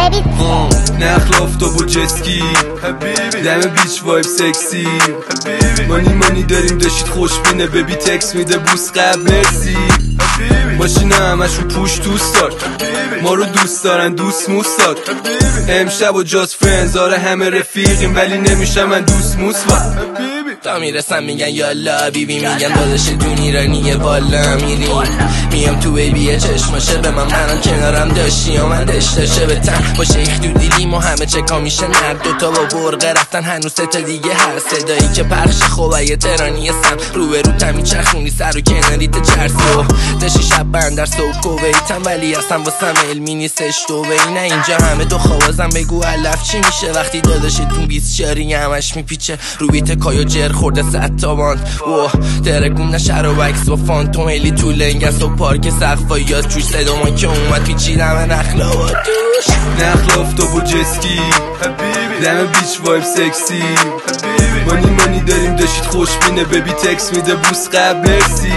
baby. نخل آفتاب و جسکی دم بیچ وایب سکسی مانی داریم داشتید خوشبینه ببی تکس میده بوس قبل مرسی ماشینه همشون پوش دوست دار ما رو دوست دارن دوست موستاد امشب و جاز فرنز آره همه رفیقیم ولی نمیشه من دوست موسواد تا میرسم میگن یالا بیبی میگن داداش دون ایرانیه والا میریم میام تو بیبیه چشماشه به منم کنارم داشتی و من داشته به تن با شیخ دو دیلیم و همه چکا میشه نرد دوتا با برقه رفتن هنوز تا دیگه هست صدایی که پخش خوبه یه ترانی سم رو به رو تمی چرخونی سر و کناریت چرسی و داشتی شب بندر سو کویتم ولی اصلا واسم علمی نیستش تو نه اینجا همه دو خوازم بگو علف چی میشه وقتی داداشتون 24 همش میپیچه رو بیت کایو جر خورده 100 تا باند اوه ترکون نشر و وکس و فانتوم هیلی تو لنگست و پارک سقفا یاد توش صدامان که اومد پیچیدم نخلا و دوش نخل آفتاب و جسکی دم بیچ وایب سکسی مانی داریم داشتید خوشبینه ببی تکس میده بوس قبل مرسی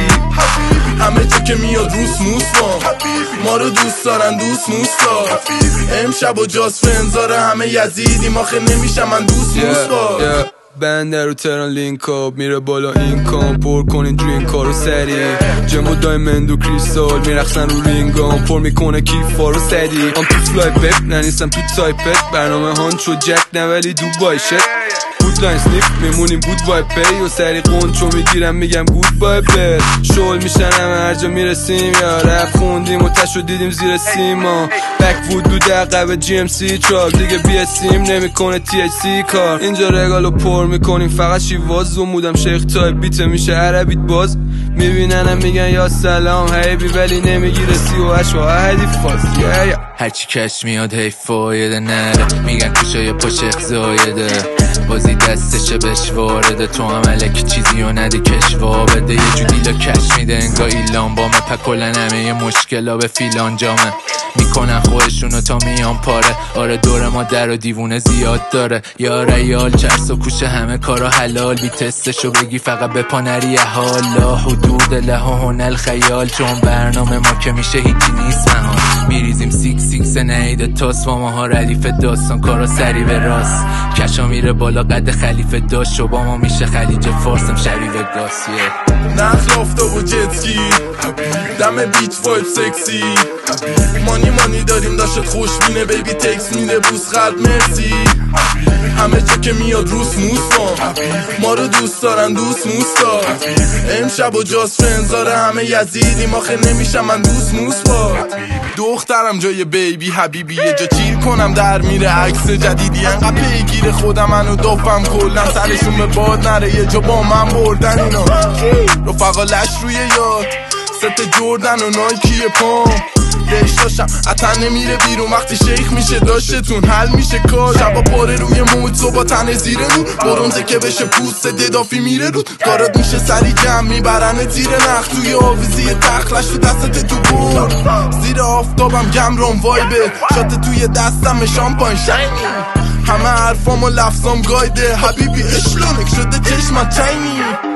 همه جا که میاد روس موسا ما رو دوست دارن دوست موسا امشب و جاز فرنزاره همه یزیدیم آخه نمیشه من دوست موسا بندر و تران لینک آپ میره بالا این کام پر کنین درینک ها رو سریع جم و دایمند و کریستال میرخصن رو رینگام پر میکنه کیفا رو سدی ام تو فلای پپ ننیستم تو تایپت برنامه هانچو جک نولی دوبای شت بود لاین سنیپ میمونیم بود وای پی و سری قنچو میگیرم میگم گود بای بل شول میشن همه هر جا میرسیم یا رپ خوندیم و تشو دیدیم زیر سیما بک وود دو دقیقه جی ام سی تراک دیگه بیاسیم نمیکنه تی اچ سی کار اینجا رگالو پر میکنیم فقط شیواز زومودم شیخ تایپ بیت میشه عربیت باز میبیننم میگن یا سلام هیبی ولی نمیگیره 38 و اهدی فاز هرچی کش میاد هی فایده نره میگن کشای پاشخ زایده بازی دستشه بهش وارده تو هم علکی چیزی و نده کشوا بده یه جو دیلا کش میده انگا ایلان بامه پکلن همه یه مشکلا به فیلان جامه میکنن خودشونو تا میان پاره آره دور ما در و دیوونه زیاد داره یا ریال چرس و کوشه همه کارا حلال بی تستشو بگی فقط به پانری حالا حدود له و هنل خیال چون برنامه ما که میشه هیچی نیست مهان میریزیم سیکس نهیده تاس با ماها ردیف داستان کارا سری به راست کشا میره بالا قد خلیفه داشت و با ما میشه خلیج فارسم شریف گاسیه نخل آفتاب و جتکی دم بیچ وایب سکسی مانی داریم داشت خوشبینه بیبی تکس میده بوس قلب مرسی همه جا که میاد روس موسا ما رو دوست دارن دوست موسا امشب و جاز فرنزاره همه یزیدیم آخه نمیشه من دوست موسا دخترم جای بیبی حبیبی یه جا چیر کنم در میره عکس جدیدی انقدر پیگیر خودم منو دافم کلن سرشون به باد نره یه جا با من بردن اینا رفقا لش روی یاد ست جردن و نایکی پام لش داشتم اتن نمیره بیرون وقتی شیخ میشه داشتتون حل میشه کار شبا پاره روی موج صبح تن زیر رو برونزه که بشه پوست ددافی میره رو کارات میشه سری جمع میبرن زیر نخ توی آویزی تخلش تو دستت تو برد زیر آفتابم گمرون وایبه شات توی دستم شامپاین شاینی همه حرفام و لفظام گایده حبیبی اشلونک شده چشمت چینی